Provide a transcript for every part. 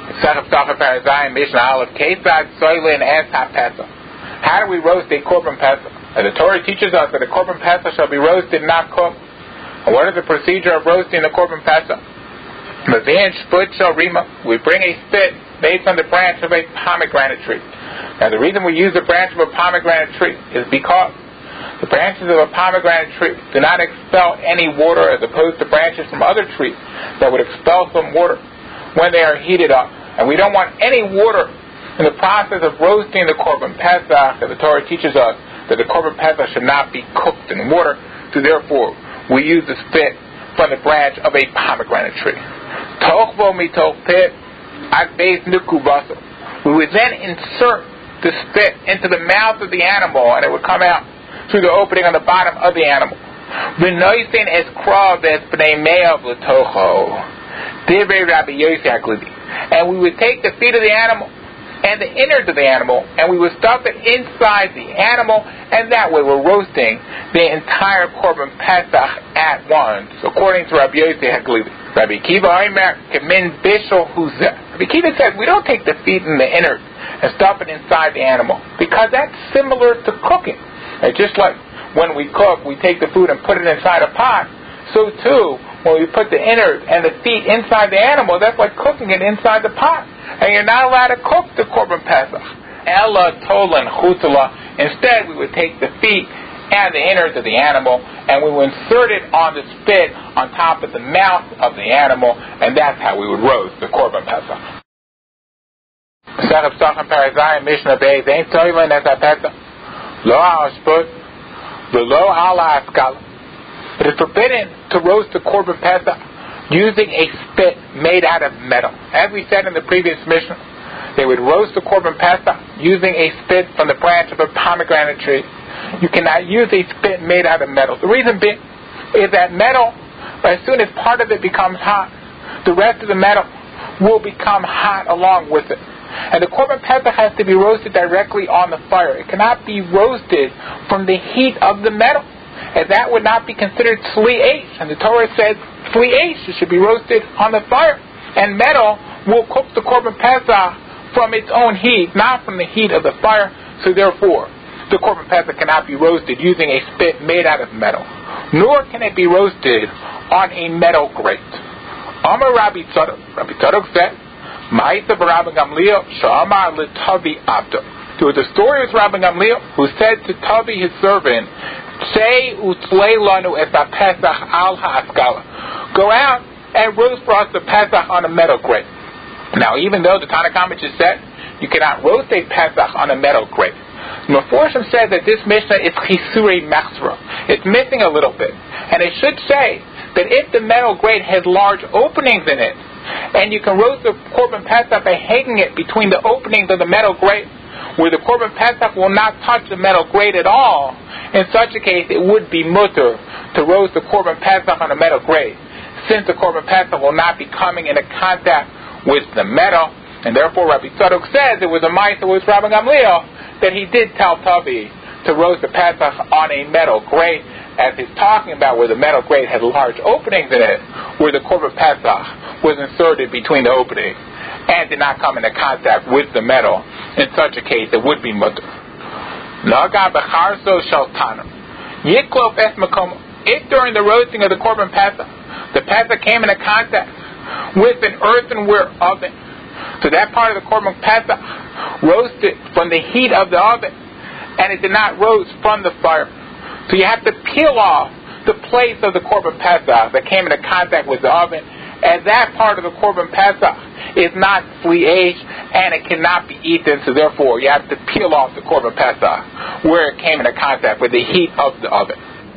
How do we roast a korban pesach? And the Torah teaches us that a korban pesach shall be roasted, not cooked. And what is the procedure of roasting the korban pesach? We bring a spit made from the branch of a pomegranate tree. Now the reason we use the branch of a pomegranate tree is because the branches of a pomegranate tree do not expel any water as opposed to branches from other trees that would expel some water when they are heated up. And we don't want any water in the process of roasting the korban pesach. And the Torah teaches us that the korban pesach should not be cooked in water. So therefore, we use the spit from the branch of a pomegranate tree. We would then insert the spit into the mouth of the animal, and it would come out through the opening on the bottom of the animal. And we would take the feet of the animal and the innards of the animal, and we would stuff it inside the animal, and that way we're roasting the entire korban pesach at once, according to Rabbi Yossi HaGlili. Rabbi Kiva says we don't take the feet and the innards and stuff it inside the animal, because that's similar to cooking. And just like when we cook, we take the food and put it inside a pot, so too, when we put the innards and the feet inside the animal, that's like cooking it inside the pot. And you're not allowed to cook the korban pesach. Ella tolan chutala. Instead, we would take the feet and the innards of the animal, and we would insert it on the spit on top of the mouth of the animal, and that's how we would roast the korban pesach. It is forbidden to roast the korban pesach using a spit made out of metal. As we said in the previous Mishnah, they would roast the korban pesach using a spit from the branch of a pomegranate tree. You cannot use a spit made out of metal. The reason being is that metal, as soon as part of it becomes hot, the rest of the metal will become hot along with it. And the korban pesach has to be roasted directly on the fire. It cannot be roasted from the heat of the metal, and that would not be considered tzli eish. And the Torah says tzli eish should be roasted on the fire. And metal will cook the korban pesach from its own heat, not from the heat of the fire. So therefore, the korban pesach cannot be roasted using a spit made out of metal, nor can it be roasted on a metal grate. Amar Rabbi Tzadok. Rabbi Tzadok said, Ma'isa b'Rabbi Gamliel sh'amar l'Tavi abdo. There was a story with Rabbi Gamliel who said to Tavi, his servant, Say utlei lanu es ha-pesach al ha'askala. Go out and roast for us the pesach on a metal grate. Now, even though the Tanna Kamma just said you cannot roast a pesach on a metal grate, Meforshim said that this Mishnah is chisurei machzra. It's missing a little bit, and it should say that if the metal grate has large openings in it, and you can roast the korban pesach by hanging it between the openings of the metal grate, where the korban pesach will not touch the metal grate at all, in such a case it would be mutter to roast the korban pesach on a metal grate, since the korban pesach will not be coming into contact with the metal. And therefore Rabbi Tzadok says it was a ma'isa with Rabbi Gamliel that he did tell Tavi to roast the pesach on a metal grate, as he's talking about where the metal grate had large openings in it, where the korban pesach was inserted between the openings and did not come into contact with the metal. In such a case, it would be mutter. If during the roasting of the korban pesach, the pesach came into contact with an earthenware oven, so that part of the korban pesach roasted from the heat of the oven, and it did not roast from the fire. So you have to peel off the place of the korban pesach that came into contact with the oven, and that part of the korban pesach is not tzli eish, and it cannot be eaten. So therefore, you have to peel off the korban pesach where it came into contact with the heat of the oven.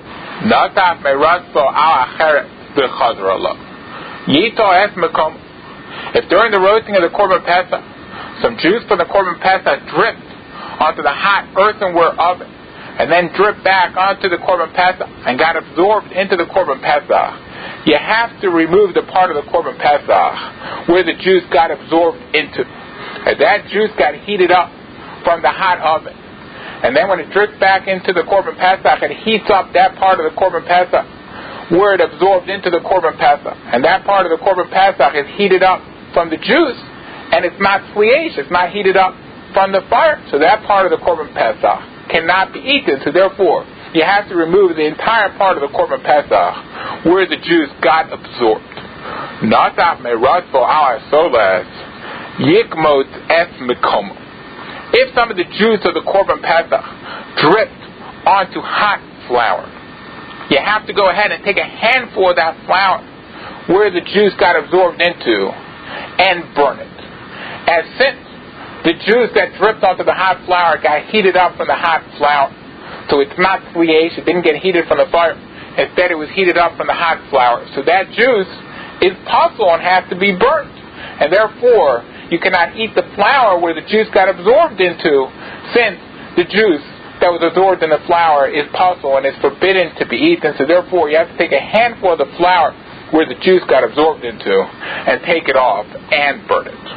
If during the roasting of the korban pesach, some juice from the korban pesach dripped onto the hot earthenware oven, and then dripped back onto the korban pesach and got absorbed into the korban pesach, you have to remove the part of the korban pesach where the juice got absorbed into. And that juice got heated up from the hot oven, and then when it drips back into the korban pesach, it heats up that part of the korban pesach where it absorbed into the korban pesach, and that part of the korban pesach is heated up from the juice and it's not sliash, it's not heated up from the fire. So that part of the Korban Pesach cannot be eaten. So therefore, you have to remove the entire part of the Korban Pesach where the juice got absorbed. Nataf meratfo ala solas yikmot es mikomo. If some of the juice of the Korban Pesach dripped onto hot flour, you have to go ahead and take a handful of that flour where the juice got absorbed into and burn it. And since the juice that dripped onto the hot flour got heated up from the hot flour, so it's not sliash, it didn't get heated from the fire, instead it was heated up from the hot flour. So that juice is possible and has to be burnt. And therefore, you cannot eat the flour where the juice got absorbed into, since the juice that was absorbed in the flour is possible and is forbidden to be eaten. So therefore, you have to take a handful of the flour where the juice got absorbed into and take it off and burn it.